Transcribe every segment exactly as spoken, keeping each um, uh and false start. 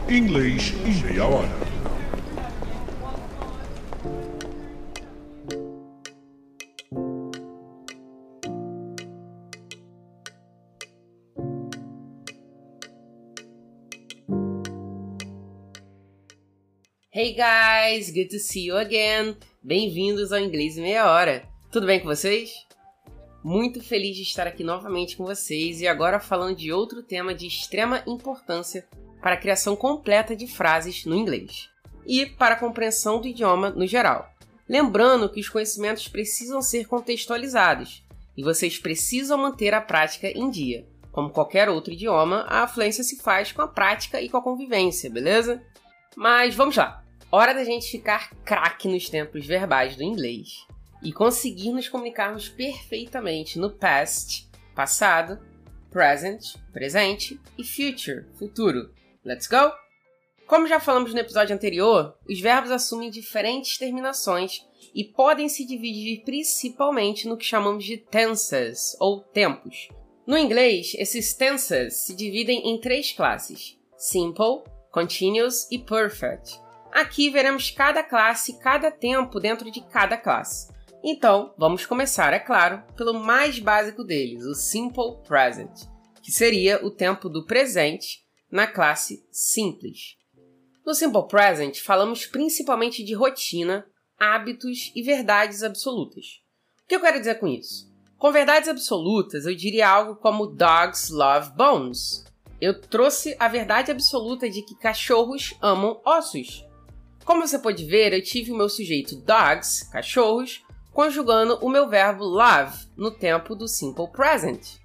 Inglês em meia hora. Hey guys, good to see you again. Bem-vindos ao Inglês em Meia Hora. Tudo bem com vocês? Muito feliz de estar aqui novamente com vocês e agora falando de outro tema de extrema importância para a criação completa de frases no inglês e para a compreensão do idioma no geral. Lembrando que os conhecimentos precisam ser contextualizados e vocês precisam manter a prática em dia. Como qualquer outro idioma, a fluência se faz com a prática e com a convivência, beleza? Mas vamos lá! Hora da gente ficar craque nos tempos verbais do inglês e conseguir nos comunicarmos perfeitamente no past, passado, present, presente e future, futuro. Let's go? Como já falamos no episódio anterior, os verbos assumem diferentes terminações e podem se dividir principalmente no que chamamos de tenses, ou tempos. No inglês, esses tenses se dividem em três classes: simple, continuous e perfect. Aqui veremos cada classe e cada tempo dentro de cada classe. Então, vamos começar, é claro, pelo mais básico deles, o simple present, que seria o tempo do presente na classe simples. No simple present, falamos principalmente de rotina, hábitos e verdades absolutas. O que eu quero dizer com isso? Com verdades absolutas, eu diria algo como dogs love bones. Eu trouxe a verdade absoluta de que cachorros amam ossos. Como você pode ver, eu tive o meu sujeito dogs, cachorros, conjugando o meu verbo love no tempo do simple present.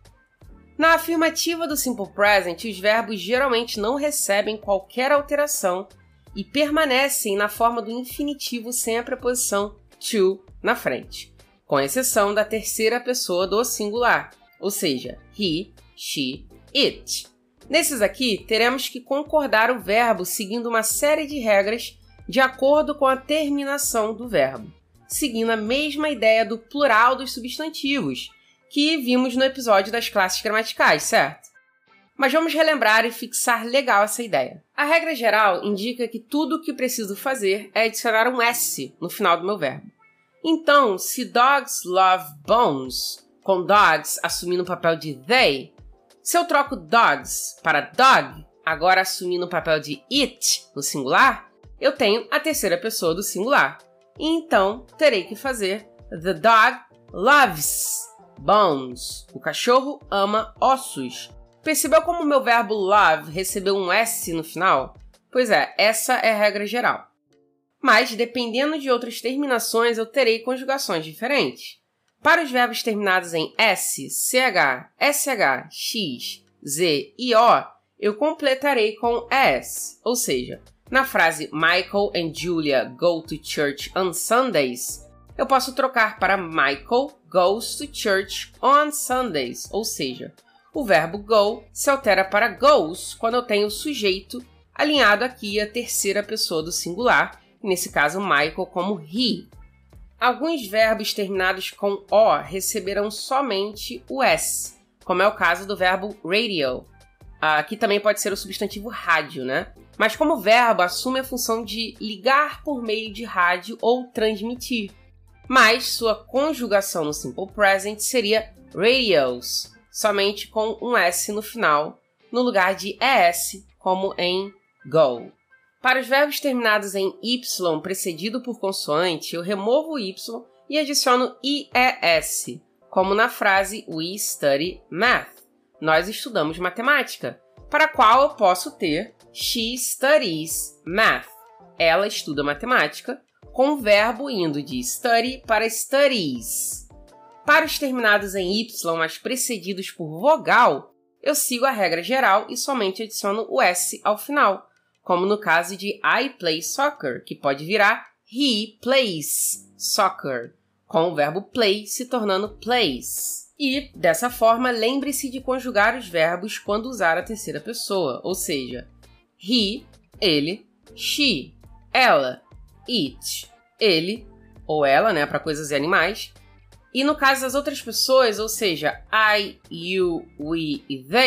Na afirmativa do simple present, os verbos geralmente não recebem qualquer alteração e permanecem na forma do infinitivo sem a preposição to na frente, com exceção da terceira pessoa do singular, ou seja, he, she, it. Nesses aqui, teremos que concordar o verbo seguindo uma série de regras de acordo com a terminação do verbo, seguindo a mesma ideia do plural dos substantivos, que vimos no episódio das classes gramaticais, certo? Mas vamos relembrar e fixar legal essa ideia. A regra geral indica que tudo o que preciso fazer é adicionar um S no final do meu verbo. Então, se dogs love bones, com dogs assumindo o papel de they, se eu troco dogs para dog, agora assumindo o papel de it no singular, eu tenho a terceira pessoa do singular. E então, terei que fazer the dog loves bones. O cachorro ama ossos. Percebeu como o meu verbo love recebeu um S no final? Pois é, essa é a regra geral. Mas, dependendo de outras terminações, eu terei conjugações diferentes. Para os verbos terminados em S, C H, S H, X, Z e O, eu completarei com S, ou seja, na frase Michael and Julia go to church on Sundays, eu posso trocar para Michael goes to church on Sundays, ou seja, o verbo go se altera para goes quando eu tenho o sujeito alinhado aqui à terceira pessoa do singular, nesse caso Michael como he. Alguns verbos terminados com O receberão somente o S, como é o caso do verbo radio. Aqui também pode ser o substantivo rádio, né? Mas como verbo, assume a função de ligar por meio de rádio ou transmitir. Mas sua conjugação no simple present seria radios, somente com um S no final, no lugar de E S, como em go. Para os verbos terminados em Y precedido por consoante, eu removo o Y e adiciono I E S, como na frase We study math. Nós estudamos matemática, para a qual eu posso ter She studies math. Ela estuda matemática, com o verbo indo de study para studies. Para os terminados em Y, mas precedidos por vogal, eu sigo a regra geral e somente adiciono o S ao final, como no caso de I play soccer, que pode virar He plays soccer, com o verbo play se tornando plays. E, dessa forma, lembre-se de conjugar os verbos quando usar a terceira pessoa, ou seja, he, ele, she, ela, it, ele, ou ela, né, para coisas e animais. E no caso das outras pessoas, ou seja, I, you, we e they,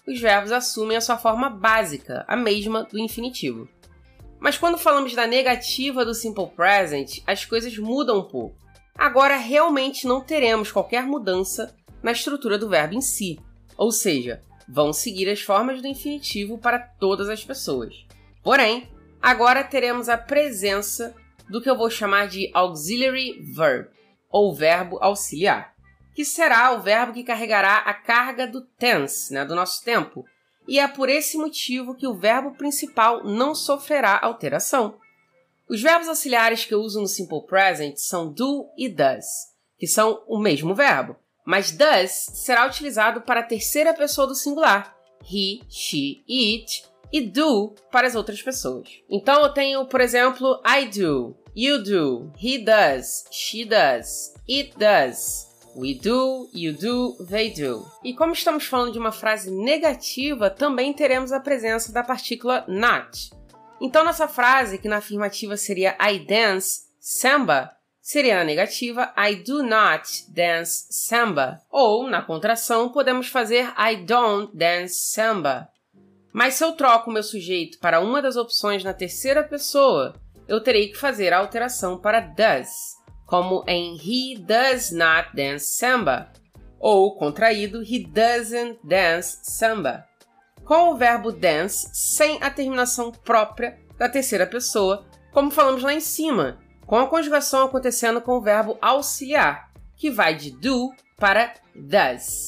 os verbos assumem a sua forma básica, a mesma do infinitivo. Mas quando falamos da negativa do Simple Present, as coisas mudam um pouco. Agora, realmente não teremos qualquer mudança na estrutura do verbo em si, ou seja, vão seguir as formas do infinitivo para todas as pessoas. Porém, agora teremos a presença do que eu vou chamar de auxiliary verb, ou verbo auxiliar, que será o verbo que carregará a carga do tense, né, do nosso tempo, e é por esse motivo que o verbo principal não sofrerá alteração. Os verbos auxiliares que eu uso no Simple Present são do e does, que são o mesmo verbo, mas does será utilizado para a terceira pessoa do singular, he, she e it, e do para as outras pessoas. Então eu tenho, por exemplo, I do, you do, he does, she does, it does, we do, you do, they do. E como estamos falando de uma frase negativa, também teremos a presença da partícula not. Então nossa frase, que na afirmativa seria I dance samba, seria na negativa I do not dance samba. Ou, na contração, podemos fazer I don't dance samba. Mas se eu troco o meu sujeito para uma das opções na terceira pessoa, eu terei que fazer a alteração para does, como em He does not dance samba, ou, contraído, He doesn't dance samba. Com o verbo dance sem a terminação própria da terceira pessoa, como falamos lá em cima, com a conjugação acontecendo com o verbo auxiliar, que vai de do para does.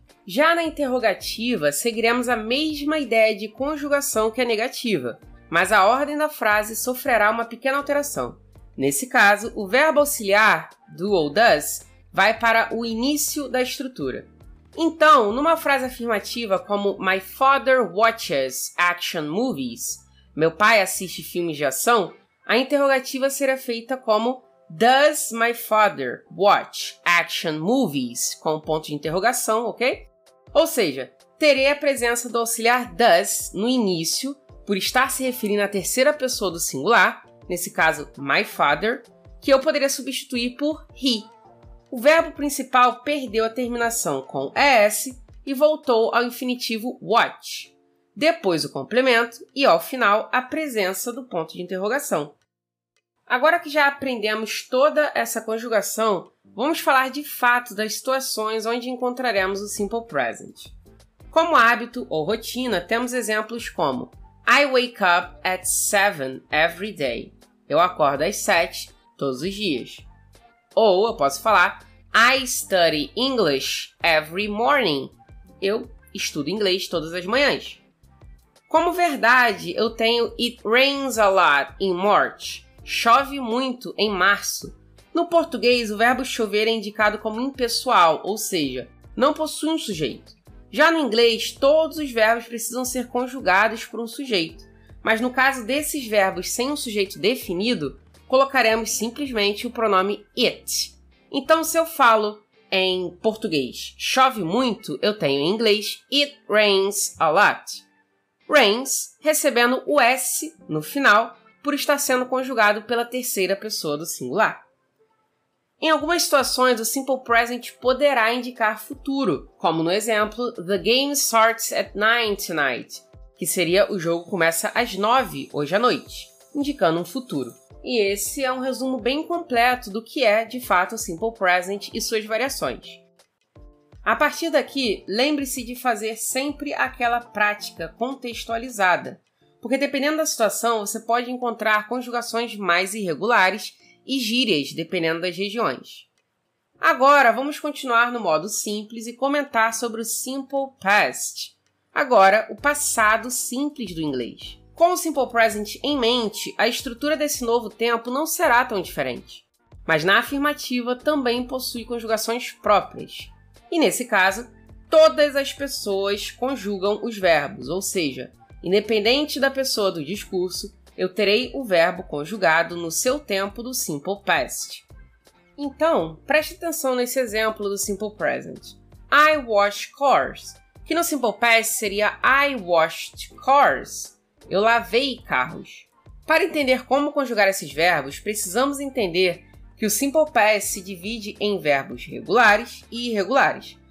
Já na interrogativa, seguiremos a mesma ideia de conjugação que a negativa, mas a ordem da frase sofrerá uma pequena alteração. Nesse caso, o verbo auxiliar, do ou does, vai para o início da estrutura. Então, numa frase afirmativa como My father watches action movies, meu pai assiste filmes de ação, a interrogativa será feita como Does my father watch action movies? Com ponto de interrogação, ok? Ou seja, terei a presença do auxiliar does no início, por estar se referindo à terceira pessoa do singular, nesse caso, my father, que eu poderia substituir por he. O verbo principal perdeu a terminação com es e voltou ao infinitivo watch. Depois o complemento e, ao final, a presença do ponto de interrogação. Agora que já aprendemos toda essa conjugação, vamos falar de fato das situações onde encontraremos o Simple Present. Como hábito ou rotina, temos exemplos como I wake up at seven every day. Eu acordo às sete todos os dias. Ou eu posso falar I study English every morning. Eu estudo inglês todas as manhãs. Como verdade, eu tenho It rains a lot in March. Chove muito em março. No português, o verbo chover é indicado como impessoal, ou seja, não possui um sujeito. Já no inglês, todos os verbos precisam ser conjugados por um sujeito, mas no caso desses verbos sem um sujeito definido, colocaremos simplesmente o pronome it. Então, se eu falo em português chove muito, eu tenho em inglês It rains a lot. Rains recebendo o S no final, por estar sendo conjugado pela terceira pessoa do singular. Em algumas situações, o Simple Present poderá indicar futuro, como no exemplo The game starts at nine tonight, que seria o jogo começa às nove hoje à noite, indicando um futuro. E esse é um resumo bem completo do que é, de fato, o Simple Present e suas variações. A partir daqui, lembre-se de fazer sempre aquela prática contextualizada, porque dependendo da situação, você pode encontrar conjugações mais irregulares e gírias, dependendo das regiões. Agora, vamos continuar no modo simples e comentar sobre o Simple Past. Agora, o passado simples do inglês. Com o Simple Present em mente, a estrutura desse novo tempo não será tão diferente. Mas na afirmativa também possui conjugações próprias. E nesse caso, todas as pessoas conjugam os verbos, ou seja, independente da pessoa do discurso, eu terei o verbo conjugado no seu tempo do Simple Past. Então, preste atenção nesse exemplo do Simple Present. I wash cars, que no Simple Past seria I washed cars. Eu lavei carros. Para entender como conjugar esses verbos, precisamos entender que o Simple Past se divide em verbos regulares e irregulares.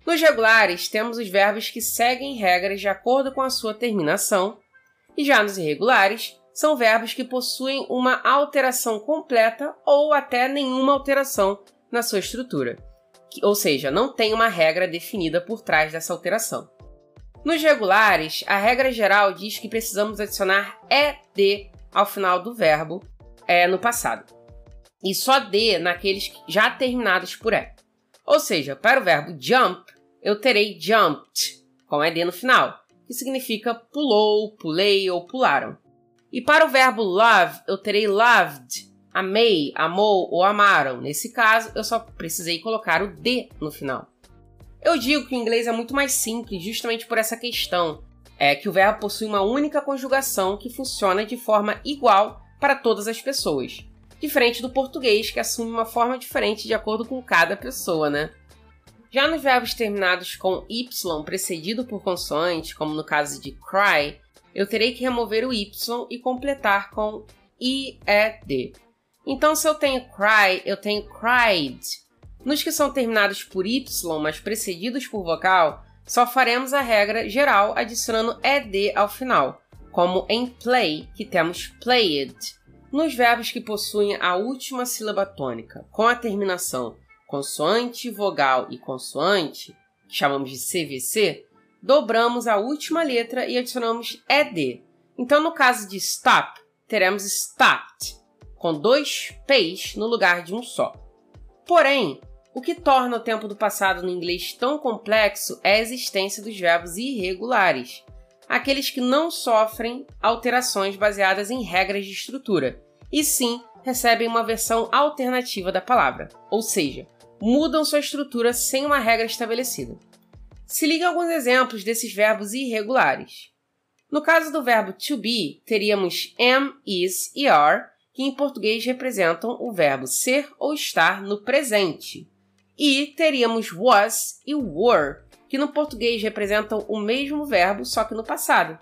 Nos regulares, temos os verbos que seguem regras de acordo com a sua terminação, e já nos irregulares, são verbos que possuem uma alteração completa ou até nenhuma alteração na sua estrutura, ou seja, não tem uma regra definida por trás dessa alteração. Nos regulares, a regra geral diz que precisamos adicionar ed ao final do verbo é, no passado, e só d naqueles já terminados por e. Ou seja, para o verbo jump, eu terei jumped, com ed no final, que significa pulou, pulei ou pularam. E para o verbo love, eu terei loved, amei, amou ou amaram. Nesse caso, eu só precisei colocar o d no final. Eu digo que o inglês é muito mais simples justamente por essa questão, é que o verbo possui uma única conjugação que funciona de forma igual para todas as pessoas, diferente do português, que assume uma forma diferente de acordo com cada pessoa, né? Já nos verbos terminados com y precedido por consoante, como no caso de cry, eu terei que remover o y e completar com ied. Então, se eu tenho cry, eu tenho cried. Nos que são terminados por y, mas precedidos por vogal, só faremos a regra geral adicionando ed ao final, como em play, que temos played. Nos verbos que possuem a última sílaba tônica, com a terminação consoante, vogal e consoante, que chamamos de C V C, dobramos a última letra e adicionamos ed. Então, no caso de stop, teremos stopped, com dois p's no lugar de um só. Porém, o que torna o tempo do passado no inglês tão complexo é a existência dos verbos irregulares, aqueles que não sofrem alterações baseadas em regras de estrutura, e sim recebem uma versão alternativa da palavra, ou seja, mudam sua estrutura sem uma regra estabelecida. Se liga a alguns exemplos desses verbos irregulares. No caso do verbo to be, teríamos am, is e are, que em português representam o verbo ser ou estar no presente. E teríamos was e were, que no português representam o mesmo verbo, só que no passado.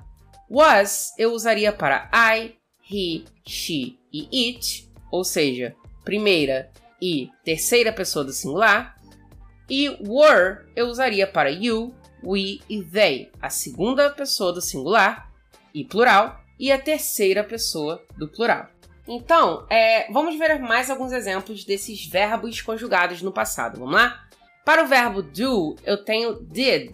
Was eu usaria para I, he, she e it, ou seja, primeira e terceira pessoa do singular, e were eu usaria para you, we e they, a segunda pessoa do singular e plural, e a terceira pessoa do plural. Então, é, vamos ver mais alguns exemplos desses verbos conjugados no passado. Vamos lá? Para o verbo do, eu tenho did,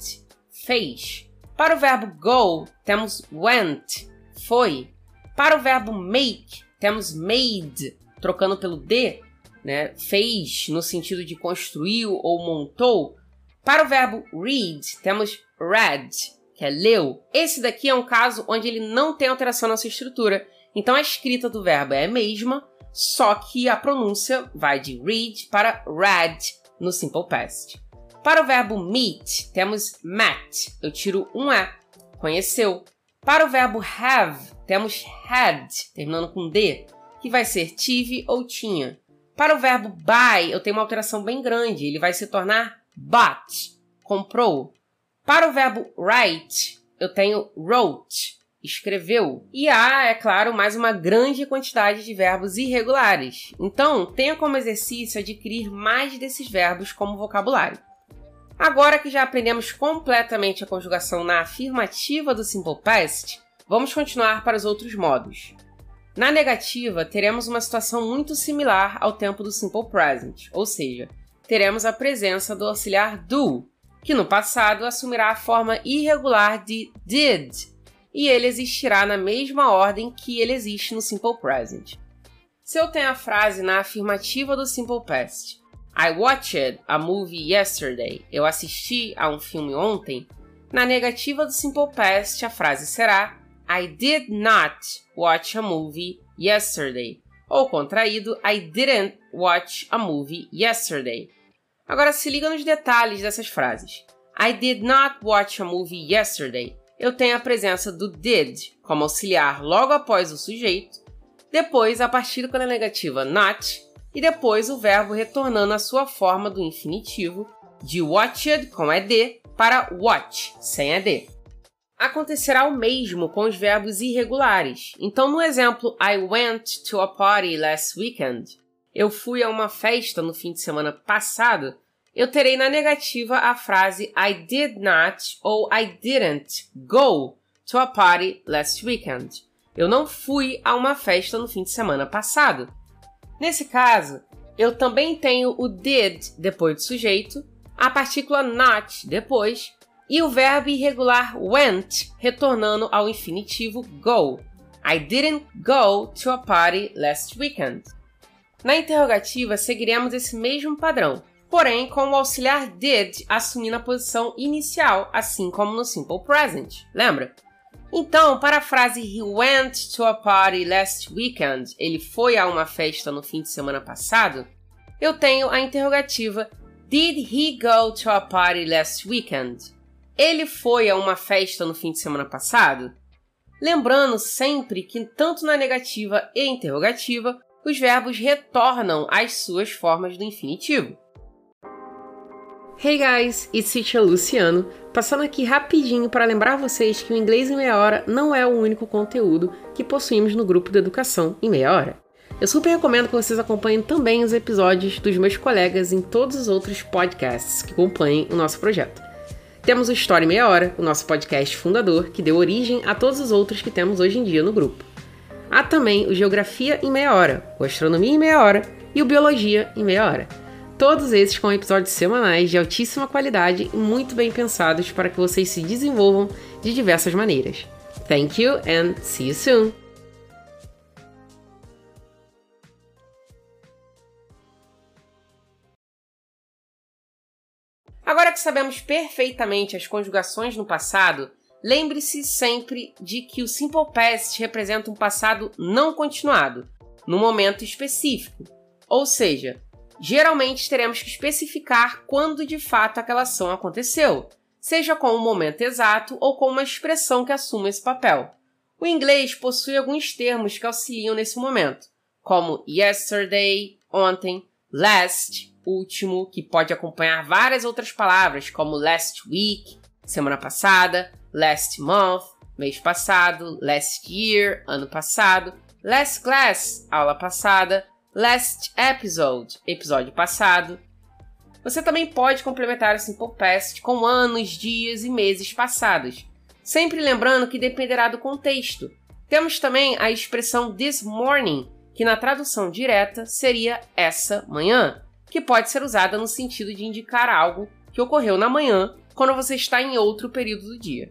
fez. Para o verbo go, temos went, foi. Para o verbo make, temos made, trocando pelo d, né? Fez no sentido de construiu ou montou. Para o verbo read, temos read, que é leu. Esse daqui é um caso onde ele não tem alteração na sua estrutura. Então, a escrita do verbo é a mesma, só que a pronúncia vai de read para read no simple past. Para o verbo meet, temos met, eu tiro um E, conheceu. Para o verbo have, temos had, terminando com D, que vai ser tive ou tinha. Para o verbo buy, eu tenho uma alteração bem grande, ele vai se tornar bought, comprou. Para o verbo write, eu tenho wrote, escreveu. E há, é claro, mais uma grande quantidade de verbos irregulares. Então, tenha como exercício adquirir mais desses verbos como vocabulário. Agora que já aprendemos completamente a conjugação na afirmativa do Simple Past, vamos continuar para os outros modos. Na negativa, teremos uma situação muito similar ao tempo do Simple Present, ou seja, teremos a presença do auxiliar do, que no passado assumirá a forma irregular de did, e ele existirá na mesma ordem que ele existe no Simple Present. Se eu tenho a frase na afirmativa do Simple Past, I watched a movie yesterday, eu assisti a um filme ontem, na negativa do Simple Past a frase será I did not watch a movie yesterday, ou contraído, I didn't watch a movie yesterday. Agora se liga nos detalhes dessas frases. I did not watch a movie yesterday. Eu tenho a presença do did como auxiliar logo após o sujeito, depois a partir com a negativa not, e depois o verbo retornando à sua forma do infinitivo, de watched com ed para watch, sem ed. Acontecerá o mesmo com os verbos irregulares. Então, no exemplo I went to a party last weekend, eu fui a uma festa no fim de semana passado, eu terei na negativa a frase I did not ou I didn't go to a party last weekend. Eu não fui a uma festa no fim de semana passado. Nesse caso, eu também tenho o did depois do sujeito, a partícula not depois e o verbo irregular went retornando ao infinitivo go. I didn't go to a party last weekend. Na interrogativa, seguiremos esse mesmo padrão, porém com o auxiliar did assumindo a posição inicial, assim como no simple present. Lembra? Então, para a frase He went to a party last weekend, ele foi a uma festa no fim de semana passado, eu tenho a interrogativa Did he go to a party last weekend? Ele foi a uma festa no fim de semana passado? Lembrando sempre que tanto na negativa e interrogativa, os verbos retornam às suas formas do infinitivo. Hey guys, it's Teacher Luciano, passando aqui rapidinho para lembrar vocês que o Inglês em Meia Hora não é o único conteúdo que possuímos no grupo de Educação em Meia Hora. Eu super recomendo que vocês acompanhem também os episódios dos meus colegas em todos os outros podcasts que acompanhem o nosso projeto. Temos o História em Meia Hora, o nosso podcast fundador, que deu origem a todos os outros que temos hoje em dia no grupo. Há também o Geografia em Meia Hora, o Astronomia em Meia Hora e o Biologia em Meia Hora. Todos esses com episódios semanais de altíssima qualidade e muito bem pensados para que vocês se desenvolvam de diversas maneiras. Thank you and see you soon! Agora que sabemos perfeitamente as conjugações no passado, lembre-se sempre de que o Simple Past representa um passado não continuado, no momento específico, ou seja, geralmente teremos que especificar quando de fato aquela ação aconteceu, seja com um momento exato ou com uma expressão que assuma esse papel. O inglês possui alguns termos que auxiliam nesse momento, como yesterday, ontem, last, último, que pode acompanhar várias outras palavras, como last week, semana passada, last month, mês passado, last year, ano passado, last class, aula passada, last episode, episódio passado. Você também pode complementar o Simple Past com anos, dias e meses passados, sempre lembrando que dependerá do contexto. Temos também a expressão this morning, que na tradução direta seria essa manhã, que pode ser usada no sentido de indicar algo que ocorreu na manhã quando você está em outro período do dia.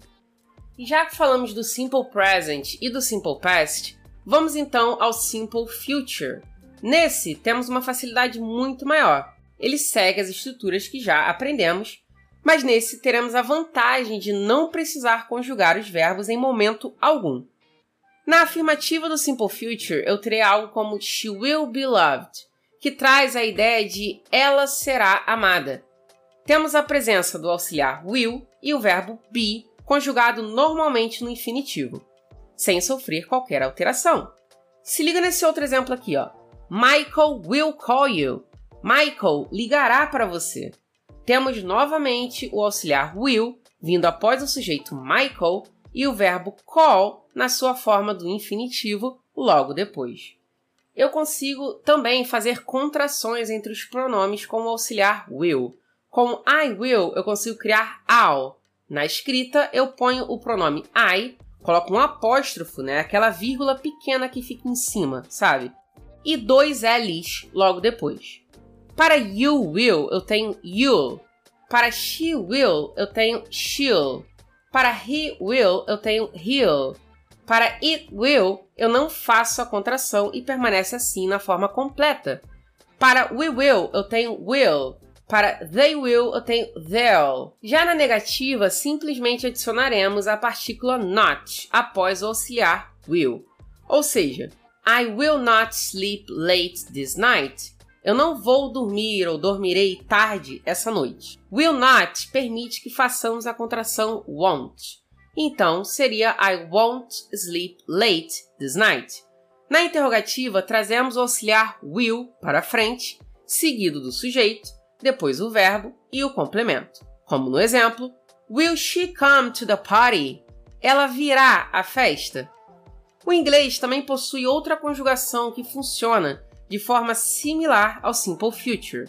E já que falamos do Simple Present e do Simple Past, vamos então ao Simple Future. Nesse, temos uma facilidade muito maior. Ele segue as estruturas que já aprendemos, mas nesse teremos a vantagem de não precisar conjugar os verbos em momento algum. Na afirmativa do Simple Future, eu terei algo como She will be loved, que traz a ideia de ela será amada. Temos a presença do auxiliar will e o verbo be, conjugado normalmente no infinitivo, sem sofrer qualquer alteração. Se liga nesse outro exemplo aqui, ó. Michael will call you. Michael ligará para você. Temos novamente o auxiliar will, vindo após o sujeito Michael, e o verbo call na sua forma do infinitivo logo depois. Eu consigo também fazer contrações entre os pronomes com o auxiliar will. Com I will, eu consigo criar I'll. Na escrita, eu ponho o pronome I, coloco um apóstrofo, né? Aquela vírgula pequena que fica em cima, sabe? E dois L's logo depois. Para you will, eu tenho you'll. Para she will, eu tenho she'll. Para he will, eu tenho he'll. Para it will, eu não faço a contração e permanece assim na forma completa. Para we will, eu tenho will. Para they will, eu tenho they'll. Já na negativa, simplesmente adicionaremos a partícula not após o auxiliar will. Ou seja, I will not sleep late this night. Eu não vou dormir ou dormirei tarde essa noite. Will not permite que façamos a contração won't. Então, seria I won't sleep late this night. Na interrogativa, trazemos o auxiliar will para frente, seguido do sujeito, depois o verbo e o complemento. Como no exemplo, Will she come to the party? Ela virá à festa? O inglês também possui outra conjugação que funciona de forma similar ao Simple Future,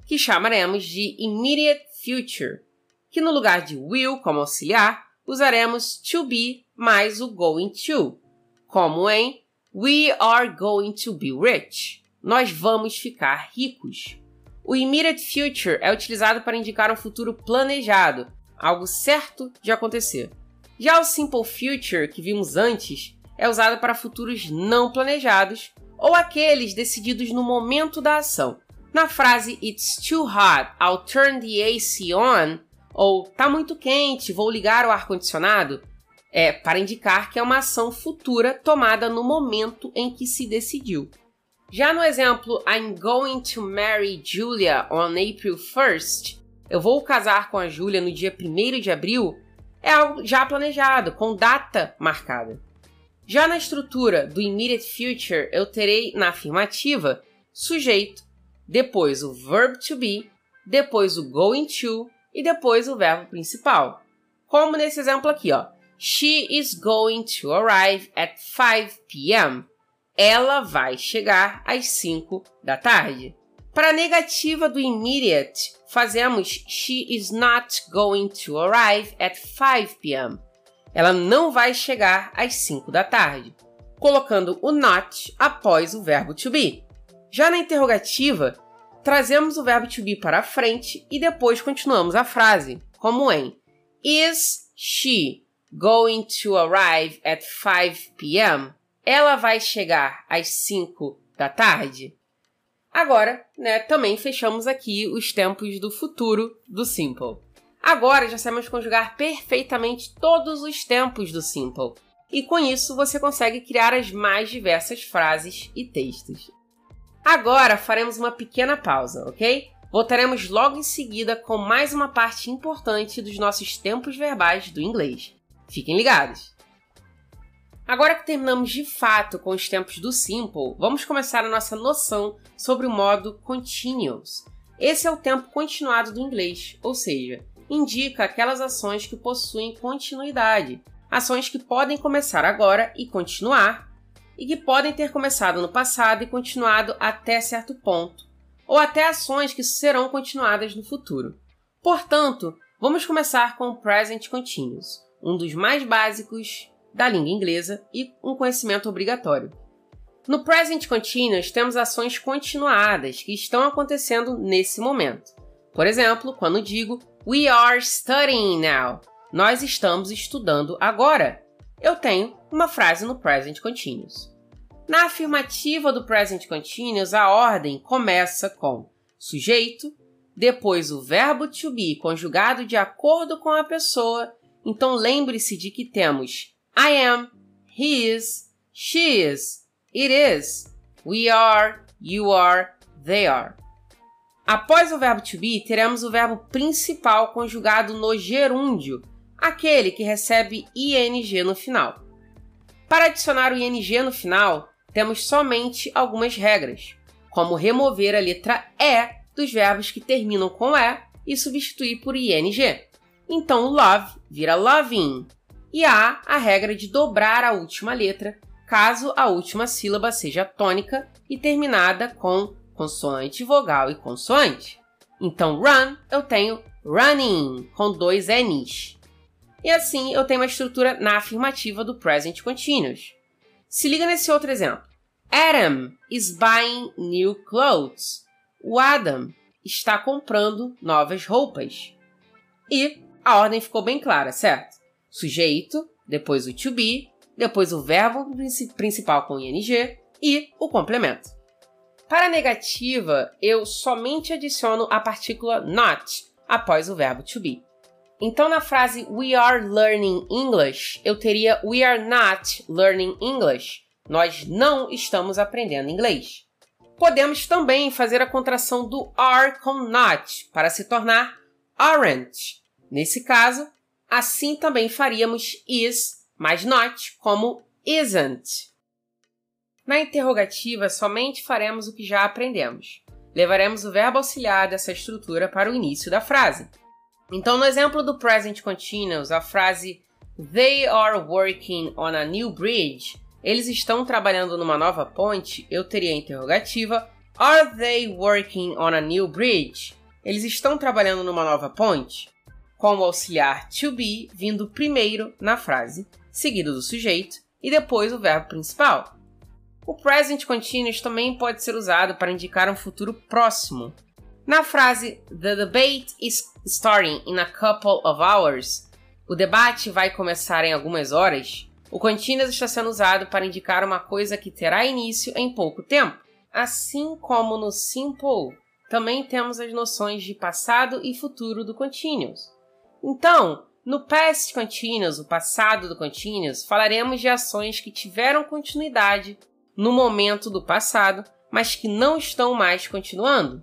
que chamaremos de immediate future, que no lugar de will como auxiliar, usaremos to be mais o going to, como em we are going to be rich. Nós vamos ficar ricos. O immediate future é utilizado para indicar um futuro planejado, algo certo de acontecer. Já o simple future, que vimos antes, é usado para futuros não planejados ou aqueles decididos no momento da ação. Na frase It's too hot, I'll turn the A C on, ou tá muito quente, vou ligar o ar-condicionado, é para indicar que é uma ação futura tomada no momento em que se decidiu. Já no exemplo I'm going to marry Julia on April first, eu vou casar com a Julia no dia primeiro de abril, é algo já planejado, com data marcada. Já na estrutura do immediate future, eu terei na afirmativa sujeito, depois o verb to be, depois o going to e depois o verbo principal. Como nesse exemplo aqui, ó. She is going to arrive at five p m Ela vai chegar às cinco da tarde. Para a negativa do immediate, fazemos she is not going to arrive at five p m Ela não vai chegar às cinco da tarde, colocando o not após o verbo to be. Já na interrogativa, trazemos o verbo to be para a frente e depois continuamos a frase, como em Is she going to arrive at five p m Ela vai chegar às cinco da tarde? Agora, né, também fechamos aqui os tempos do futuro do simple. Agora já sabemos conjugar perfeitamente todos os tempos do simple. E com isso você consegue criar as mais diversas frases e textos. Agora faremos uma pequena pausa, ok? Voltaremos logo em seguida com mais uma parte importante dos nossos tempos verbais do inglês. Fiquem ligados! Agora que terminamos de fato com os tempos do simple, vamos começar a nossa noção sobre o modo continuous. Esse é o tempo continuado do inglês, ou seja, indica aquelas ações que possuem continuidade, ações que podem começar agora e continuar, e que podem ter começado no passado e continuado até certo ponto, ou até ações que serão continuadas no futuro. Portanto, vamos começar com o present continuous, um dos mais básicos da língua inglesa e um conhecimento obrigatório. No present continuous, temos ações continuadas que estão acontecendo nesse momento. Por exemplo, quando digo We are studying now. Nós estamos estudando agora. Eu tenho uma frase no present continuous. Na afirmativa do present continuous, a ordem começa com sujeito, depois o verbo to be conjugado de acordo com a pessoa. Então lembre-se de que temos I am, he is, she is, it is, we are, you are, they are. Após o verbo to be, teremos o verbo principal conjugado no gerúndio, aquele que recebe ing no final. Para adicionar o ing no final, temos somente algumas regras, como remover a letra E dos verbos que terminam com E e substituir por ing. Então, love vira loving. E há a regra de dobrar a última letra, caso a última sílaba seja tônica e terminada com consoante, vogal e consoante. Então, run, eu tenho running, com dois N's. E assim, eu tenho uma estrutura na afirmativa do present continuous. Se liga nesse outro exemplo. Adam is buying new clothes. O Adam está comprando novas roupas. E a ordem ficou bem clara, certo? Sujeito, depois o to be, depois o verbo principal com ing e o complemento. Para a negativa, eu somente adiciono a partícula not após o verbo to be. Então, na frase We are learning English, eu teria We are not learning English. Nós não estamos aprendendo inglês. Podemos também fazer a contração do are com not para se tornar aren't. Nesse caso, assim também faríamos is mais not como isn't. Na interrogativa, somente faremos o que já aprendemos. Levaremos o verbo auxiliar dessa estrutura para o início da frase. Então, no exemplo do present continuous, a frase They are working on a new bridge. Eles estão trabalhando numa nova ponte. Eu teria a interrogativa Are they working on a new bridge? eles estão trabalhando numa nova ponte? Com o auxiliar to be vindo primeiro na frase, seguido do sujeito e depois o verbo principal. O present continuous também pode ser usado para indicar um futuro próximo. Na frase The debate is starting in a couple of hours, o debate vai começar em algumas horas, o continuous está sendo usado para indicar uma coisa que terá início em pouco tempo. Assim como no simple, também temos as noções de passado e futuro do continuous. Então, no past continuous, o passado do continuous, falaremos de ações que tiveram continuidade no momento do passado, mas que não estão mais continuando.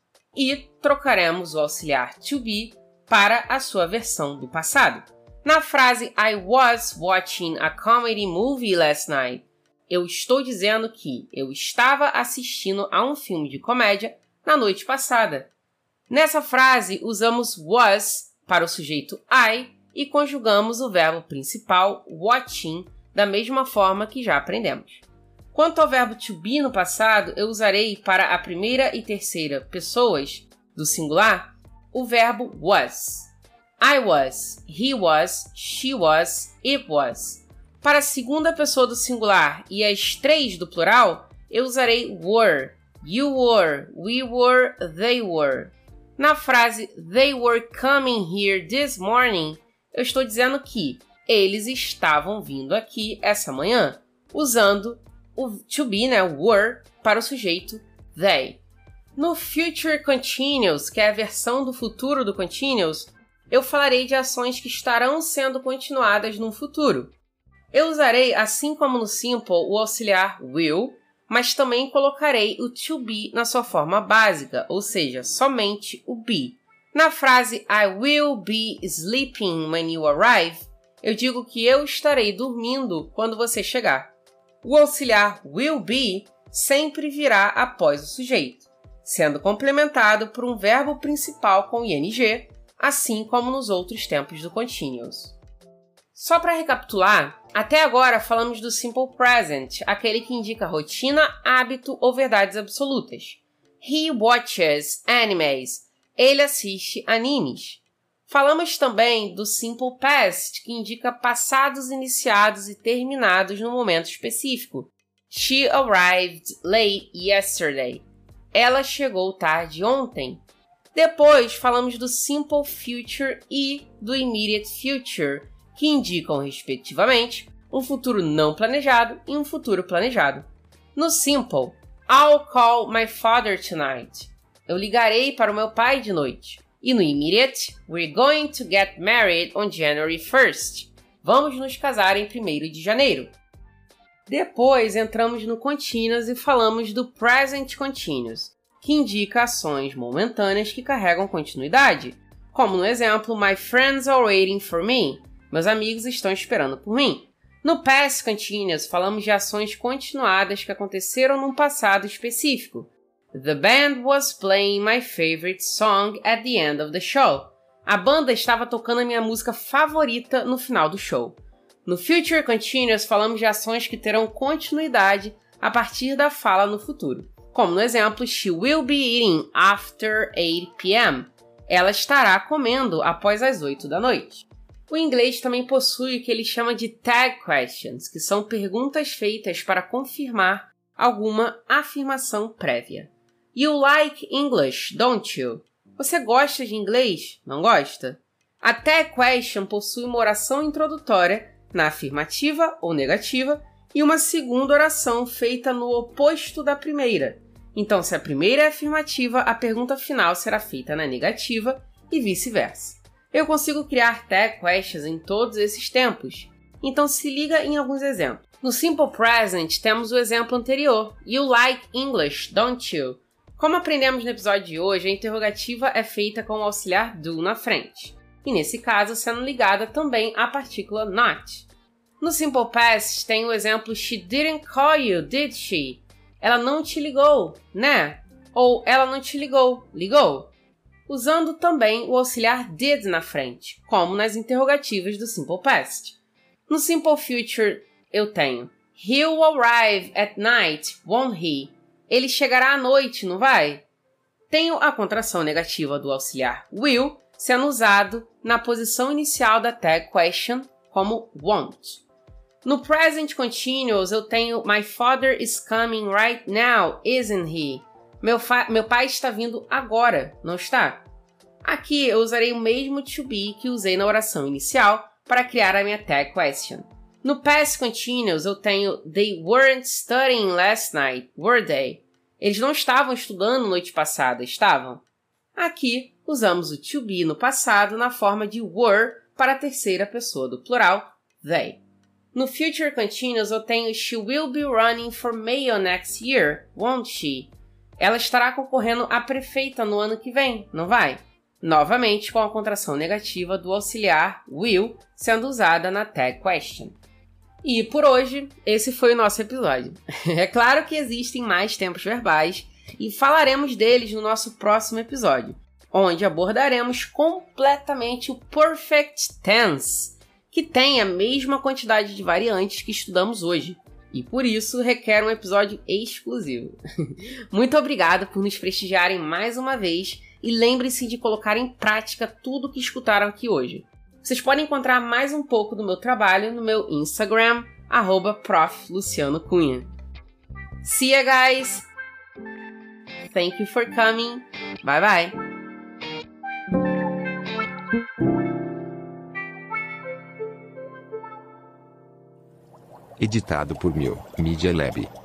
E trocaremos o auxiliar to be para a sua versão do passado. Na frase I was watching a comedy movie last night, eu estou dizendo que eu estava assistindo a um filme de comédia na noite passada. Nessa frase, usamos was para o sujeito I e conjugamos o verbo principal watching da mesma forma que já aprendemos. Quanto ao verbo to be no passado, eu usarei para a primeira e terceira pessoas do singular o verbo was. I was, he was, she was, it was. Para a segunda pessoa do singular e as três do plural, eu usarei were, you were, we were, they were. Na frase they were coming here this morning, eu estou dizendo que eles estavam vindo aqui essa manhã, usando o to be, né, were, para o sujeito they. No future continuous, que é a versão do futuro do continuous, eu falarei de ações que estarão sendo continuadas no futuro. Eu usarei, assim como no simple, o auxiliar will, mas também colocarei o to be na sua forma básica, ou seja, somente o be. Na frase I will be sleeping when you arrive, eu digo que eu estarei dormindo quando você chegar. O auxiliar will be sempre virá após o sujeito, sendo complementado por um verbo principal com ing, assim como nos outros tempos do continuous. Só para recapitular, até agora falamos do simple present, aquele que indica rotina, hábito ou verdades absolutas. He watches animes. Ele assiste animes. Falamos também do simple past, que indica passados iniciados e terminados no momento específico. She arrived late yesterday. Ela chegou tarde ontem. Depois falamos do simple future e do immediate future, que indicam, respectivamente, um futuro não planejado e um futuro planejado. No simple, I'll call my father tonight. Eu ligarei para o meu pai de noite. E no immediate, we're going to get married on January first. Vamos nos casar em primeiro de janeiro. Depois entramos no continuous e falamos do present continuous, que indica ações momentâneas que carregam continuidade, como no exemplo My friends are waiting for me. Meus amigos estão esperando por mim. No past continuous, falamos de ações continuadas que aconteceram num passado específico. The band was playing my favorite song at the end of the show. A banda estava tocando a minha música favorita no final do show. No future continuous, falamos de ações que terão continuidade a partir da fala no futuro, como no exemplo She will be eating after eight p m Ela estará comendo após as oito da noite. O inglês também possui o que ele chama de tag questions, que são perguntas feitas para confirmar alguma afirmação prévia. You like English, don't you? Você gosta de inglês? Não gosta? A tag question possui uma oração introdutória na afirmativa ou negativa e uma segunda oração feita no oposto da primeira. Então, se a primeira é afirmativa, a pergunta final será feita na negativa e vice-versa. Eu consigo criar tag questions em todos esses tempos, então se liga em alguns exemplos. No simple present, temos o exemplo anterior, You like English, don't you? Como aprendemos no episódio de hoje, a interrogativa é feita com o auxiliar do na frente, e nesse caso sendo ligada também à partícula not. No simple past, tem o exemplo She didn't call you, did she? Ela não te ligou, né? Ou ela não te ligou, ligou? Usando também o auxiliar did na frente, como nas interrogativas do simple past. No simple future, eu tenho He'll arrive at night, won't he? Ele chegará à noite, não vai? tenho a contração negativa do auxiliar will sendo usado na posição inicial da tag question como won't. No present continuous eu tenho my father is coming right now, isn't he? Meu, meu pai está vindo agora, não está? Aqui eu usarei o mesmo to be que usei na oração inicial para criar a minha tag question. No past continuous eu tenho they weren't studying last night, were they? Eles não estavam estudando noite passada, estavam? Aqui usamos o to be no passado na forma de were para a terceira pessoa do plural, they. No future continuous eu tenho she will be running for mayor next year, won't she? Ela estará concorrendo a prefeita no ano que vem, não vai? Novamente com a contração negativa do auxiliar will sendo usada na tag question. E por hoje, esse foi o nosso episódio. É claro que existem mais tempos verbais e falaremos deles no nosso próximo episódio, onde abordaremos completamente o Perfect Tense, que tem a mesma quantidade de variantes que estudamos hoje, e por isso requer um episódio exclusivo. Muito obrigada por nos prestigiarem mais uma vez e lembre-se de colocar em prática tudo o que escutaram aqui hoje. Vocês podem encontrar mais um pouco do meu trabalho no meu Instagram, arroba prof Luciano Cunha. See ya, guys! Thank you for coming. Bye bye! Editado por Mil Media Lab.